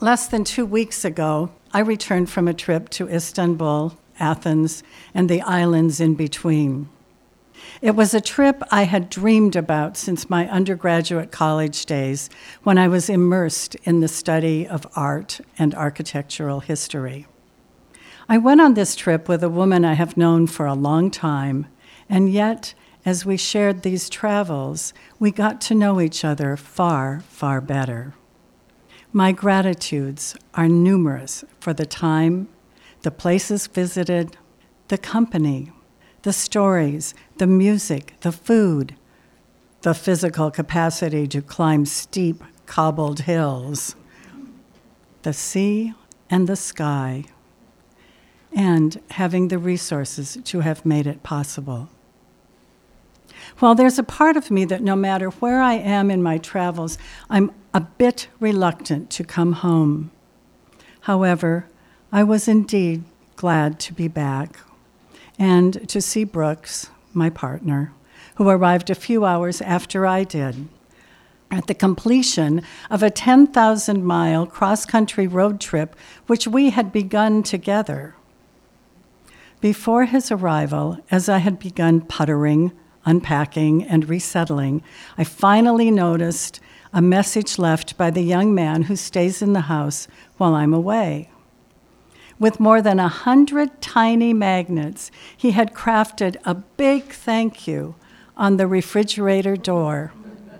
Less than 2 weeks ago, I returned from a trip to Istanbul, Athens, and the islands in between. It was a trip I had dreamed about since my undergraduate college days, when I was immersed in the study of art and architectural history. I went on this trip with a woman I have known for a long time, and yet, as we shared these travels, we got to know each other far, far better. My gratitudes are numerous for the time, the places visited, the company, the stories, the music, the food, the physical capacity to climb steep, cobbled hills, the sea and the sky, and having the resources to have made it possible. Well, there's a part of me that no matter where I am in my travels, I'm a bit reluctant to come home. However, I was indeed glad to be back and to see Brooks, my partner, who arrived a few hours after I did, at the completion of a 10,000-mile cross-country road trip which we had begun together. Before his arrival, as I had begun puttering, unpacking, and resettling, I finally noticed a message left by the young man who stays in the house while I'm away. With more than 100 tiny magnets, he had crafted a big thank you on the refrigerator door.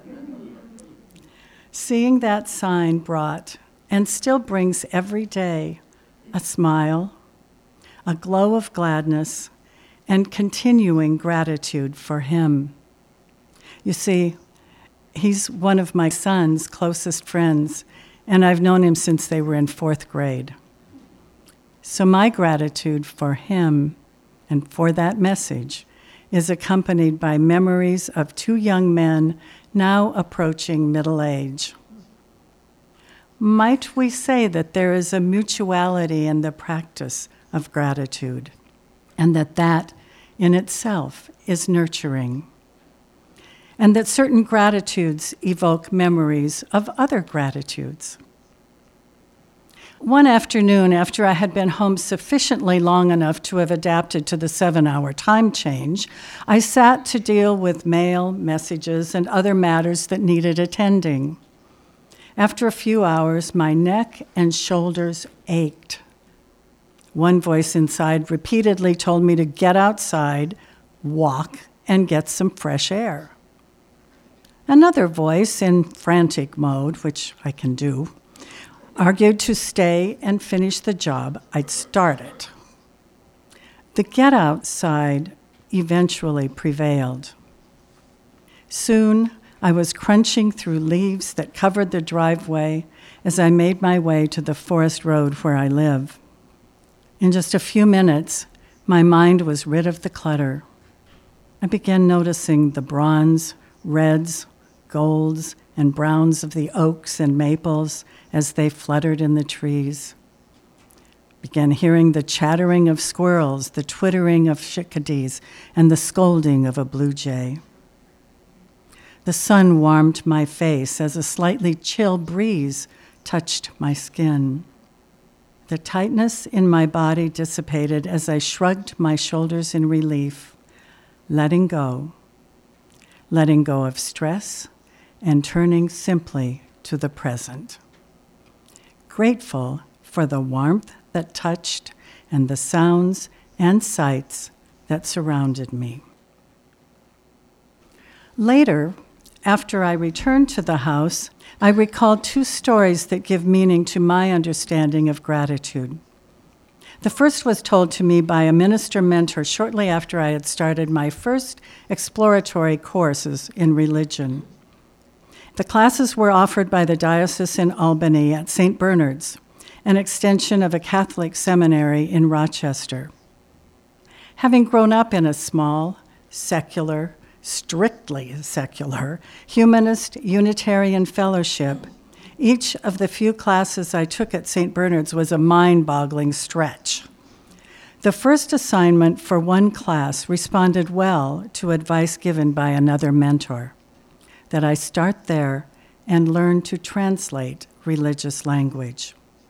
Seeing that sign brought, and still brings every day, a smile, a glow of gladness, and continuing gratitude for him. You see, he's one of my son's closest friends, and I've known him since they were in 4th grade. So my gratitude for him and for that message is accompanied by memories of 2 young men now approaching middle age. Might we say that there is a mutuality in the practice of gratitude, and that in itself is nurturing, and that certain gratitudes evoke memories of other gratitudes? One afternoon, after I had been home sufficiently long enough to have adapted to the 7-hour time change, I sat to deal with mail, messages, and other matters that needed attending. After a few hours, my neck and shoulders ached. One voice inside repeatedly told me to get outside, walk, and get some fresh air. Another voice, in frantic mode, which I can do, argued to stay and finish the job I'd started. The get outside eventually prevailed. Soon, I was crunching through leaves that covered the driveway as I made my way to the forest road where I live. In just a few minutes, my mind was rid of the clutter. I began noticing the bronze, reds, golds, and browns of the oaks and maples as they fluttered in the trees. Began hearing the chattering of squirrels, the twittering of chickadees, and the scolding of a blue jay. The sun warmed my face as a slightly chill breeze touched my skin. The tightness in my body dissipated as I shrugged my shoulders in relief, letting go of stress, and turning simply to the present. Grateful for the warmth that touched and the sounds and sights that surrounded me. Later, after I returned to the house, I recalled 2 stories that give meaning to my understanding of gratitude. The first was told to me by a minister mentor shortly after I had started my first exploratory courses in religion. The classes were offered by the diocese in Albany at St. Bernard's, an extension of a Catholic seminary in Rochester. Having grown up in a small, secular, strictly secular, humanist Unitarian fellowship, each of the few classes I took at St. Bernard's was a mind-boggling stretch. The first assignment for one class responded well to advice given by another mentor, that I start there and learn to translate religious language.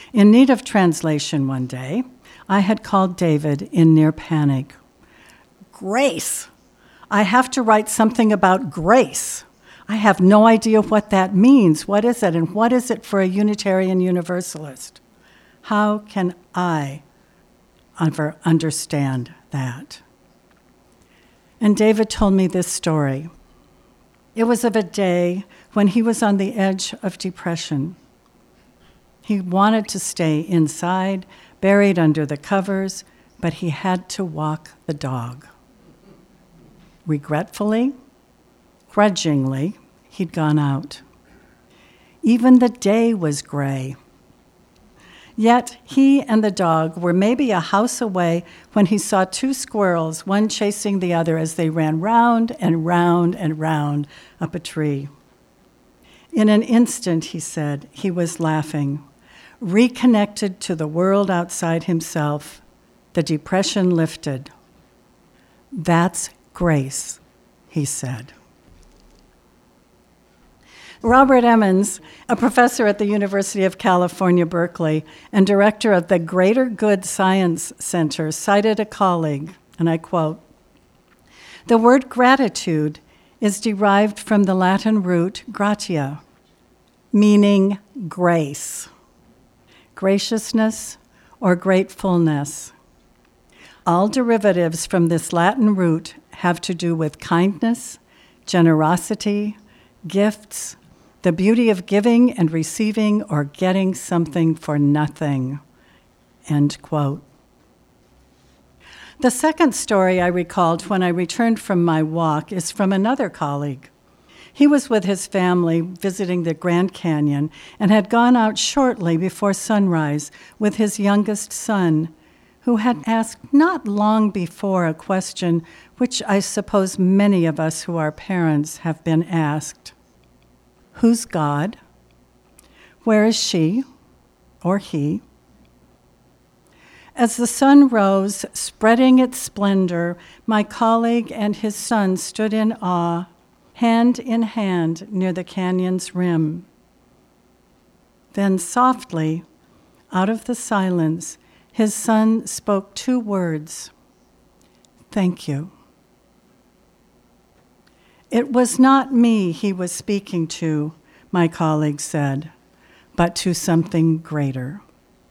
In need of translation one day, I had called David in near panic. Grace! I have to write something about grace. I have no idea what that means. What is it? And what is it for a Unitarian Universalist? How can I ever understand that? And David told me this story. It was of a day when he was on the edge of depression. He wanted to stay inside, buried under the covers, but he had to walk the dog. Regretfully, grudgingly, he'd gone out. Even the day was gray. Yet he and the dog were maybe a house away when he saw two squirrels, one chasing the other as they ran round and round and round up a tree. In an instant, he said, he was laughing. Reconnected to the world outside himself, the depression lifted. That's grace, he said. Robert Emmons, a professor at the University of California, Berkeley, and director of the Greater Good Science Center, cited a colleague, and I quote, "The word gratitude is derived from the Latin root gratia, meaning grace, graciousness, or gratefulness. All derivatives from this Latin root have to do with kindness, generosity, gifts, the beauty of giving and receiving or getting something for nothing," end quote. The second story I recalled when I returned from my walk is from another colleague. He was with his family visiting the Grand Canyon and had gone out shortly before sunrise with his youngest son, who had asked not long before a question which I suppose many of us who are parents have been asked. Who's God? Where is she or he? As the sun rose, spreading its splendor, my colleague and his son stood in awe, hand in hand near the canyon's rim. Then softly, out of the silence, his son spoke two words, "Thank you." It was not me he was speaking to, my colleague said, but to something greater.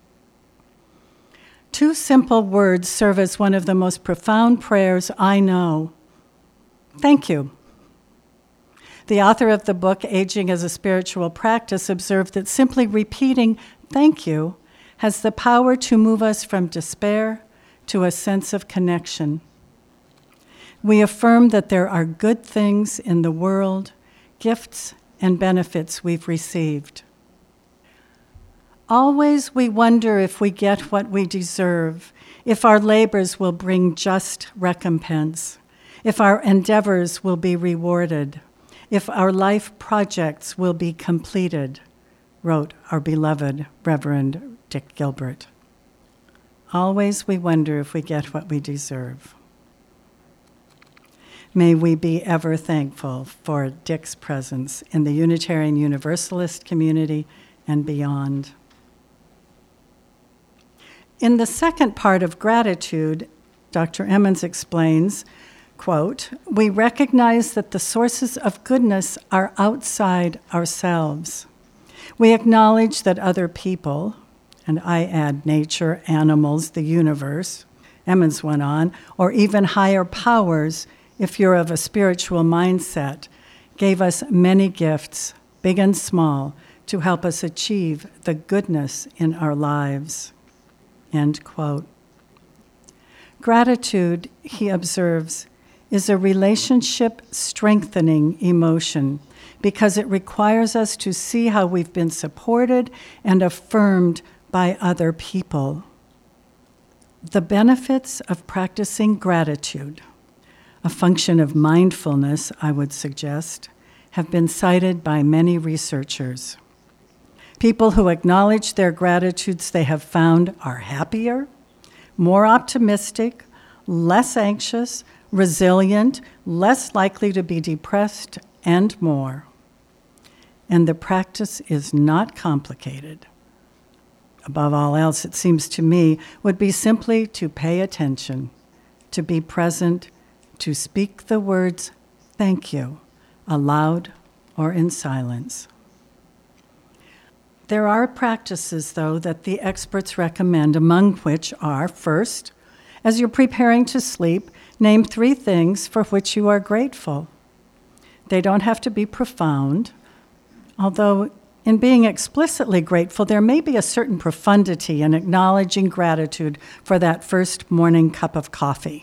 Two simple words serve as one of the most profound prayers I know. Thank you. The author of the book, Aging as a Spiritual Practice, observed that simply repeating thank you has the power to move us from despair to a sense of connection. We affirm that there are good things in the world, gifts and benefits we've received. Always we wonder if we get what we deserve, if our labors will bring just recompense, if our endeavors will be rewarded, if our life projects will be completed, wrote our beloved Reverend Dick Gilbert. Always we wonder if we get what we deserve. May we be ever thankful for Dick's presence in the Unitarian Universalist community and beyond. In the second part of gratitude, Dr. Emmons explains, quote, "We recognize that the sources of goodness are outside ourselves. We acknowledge that other people, and I add nature, animals, the universe," Emmons went on, "or even higher powers, if you're of a spiritual mindset, gave us many gifts, big and small, to help us achieve the goodness in our lives." End quote. Gratitude, he observes, is a relationship-strengthening emotion because it requires us to see how we've been supported and affirmed by other people. The benefits of practicing gratitude, a function of mindfulness, I would suggest, have been cited by many researchers. People who acknowledge their gratitudes they have found are happier, more optimistic, less anxious, resilient, less likely to be depressed, and more. And the practice is not complicated. above all else, it seems to me, would be simply to pay attention, to be present, to speak the words, thank you, aloud or in silence. There are practices, though, that the experts recommend, among which are, first, as you're preparing to sleep, name 3 things for which you are grateful. They don't have to be profound, although in being explicitly grateful, there may be a certain profundity in acknowledging gratitude for that first morning cup of coffee.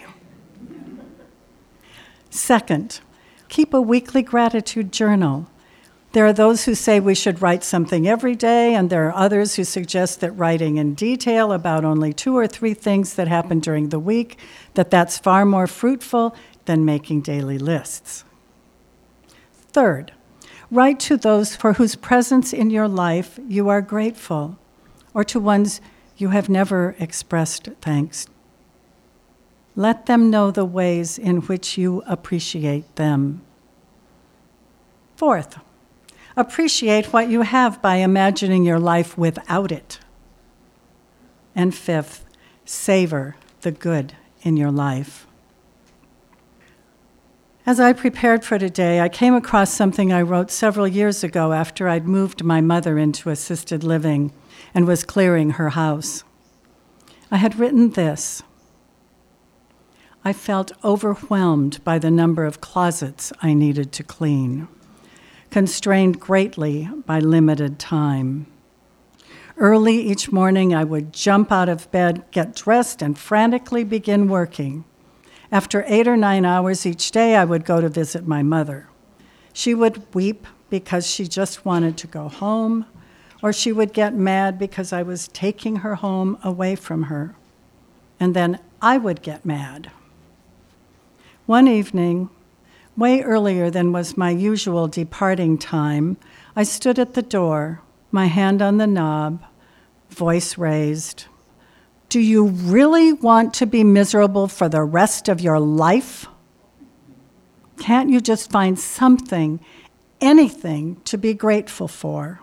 Second, keep a weekly gratitude journal. There are those who say we should write something every day, and there are others who suggest that writing in detail about only 2 or 3 things that happen during the week, that's far more fruitful than making daily lists. Third, write to those for whose presence in your life you are grateful, or to ones you have never expressed thanks. Let them know the ways in which you appreciate them. Fourth, appreciate what you have by imagining your life without it. And fifth, savor the good in your life. As I prepared for today, I came across something I wrote several years ago after I'd moved my mother into assisted living and was clearing her house. I had written this: I felt overwhelmed by the number of closets I needed to clean, constrained greatly by limited time. Early each morning, I would jump out of bed, get dressed, and frantically begin working. After 8 or 9 hours each day, I would go to visit my mother. She would weep because she just wanted to go home, or she would get mad because I was taking her home away from her. And then I would get mad. One evening, way earlier than was my usual departing time, I stood at the door, my hand on the knob, voice raised. Do you really want to be miserable for the rest of your life? Can't you just find something, anything, to be grateful for?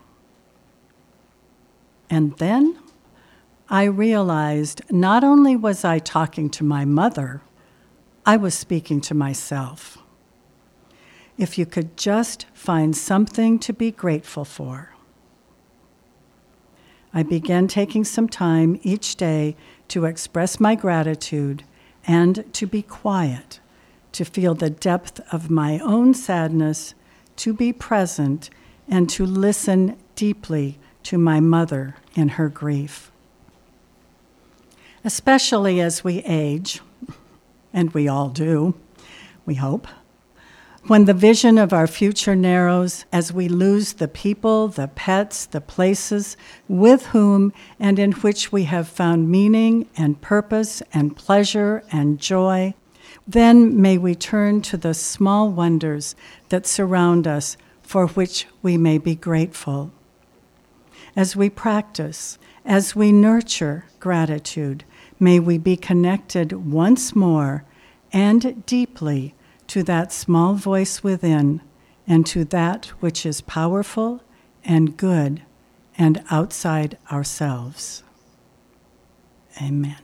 And then I realized not only was I talking to my mother, I was speaking to myself. If you could just find something to be grateful for. I began taking some time each day to express my gratitude and to be quiet, to feel the depth of my own sadness, to be present, and to listen deeply to my mother in her grief. Especially as we age, and we all do, we hope, when the vision of our future narrows, as we lose the people, the pets, the places with whom and in which we have found meaning and purpose and pleasure and joy, then may we turn to the small wonders that surround us for which we may be grateful. As we practice, as we nurture gratitude, may we be connected once more and deeply to that small voice within, and to that which is powerful and good and outside ourselves. Amen.